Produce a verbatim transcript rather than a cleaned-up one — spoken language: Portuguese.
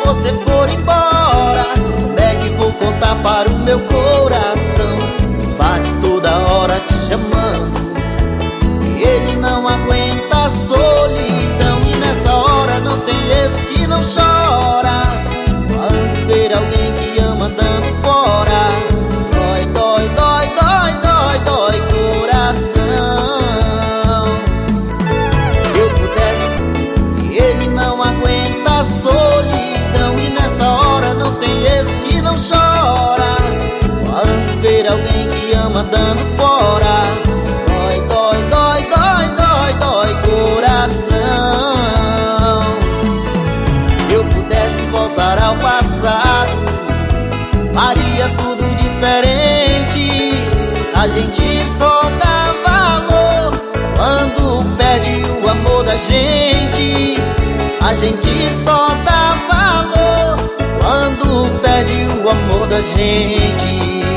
você for embora, como é que vou contar para o meu coração? Bate toda hora te chamando e ele não aguenta a solidão. E nessa hora não tem esse que não chora quando ver alguém que ama dando fora. Dói, dói, dói, dói, dói, dói coração. Se eu pudesse, ele não aguenta a solidão. E nessa hora não tem esse que não chora quando ver alguém que ama dando fora. Dói, dói, dói, dói, dói, dói coração. Se eu pudesse voltar ao passado, faria tudo diferente. A gente só dá valor quando perde o amor da gente. A gente só dá valor quando perde o amor da gente.